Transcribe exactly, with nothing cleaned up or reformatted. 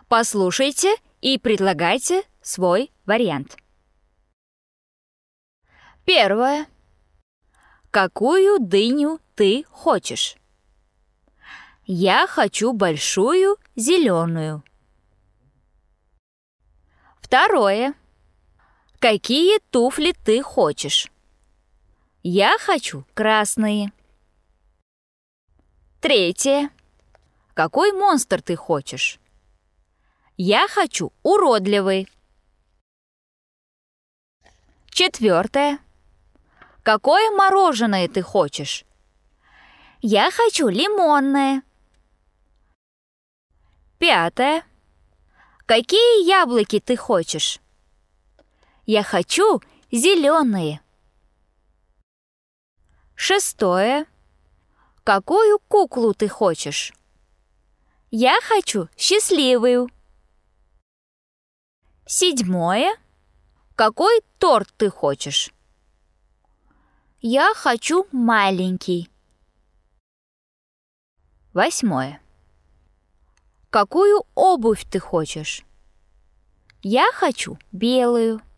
Послушайте и предлагайте свой вариант. Первое. Какую дыню ты хочешь? Я хочу большую зеленую. Второе. Какие туфли ты хочешь? Я хочу красные. Третье. Какой монстр ты хочешь? Я хочу уродливый. Четвертое. Какое мороженое ты хочешь? Я хочу лимонное. Пятое. Какие яблоки ты хочешь? Я хочу зеленые. Шестое. Какую куклу ты хочешь? Я хочу счастливую. Седьмое. Какой торт ты хочешь? Я хочу маленький. Восьмое. Какую обувь ты хочешь? Я хочу белую.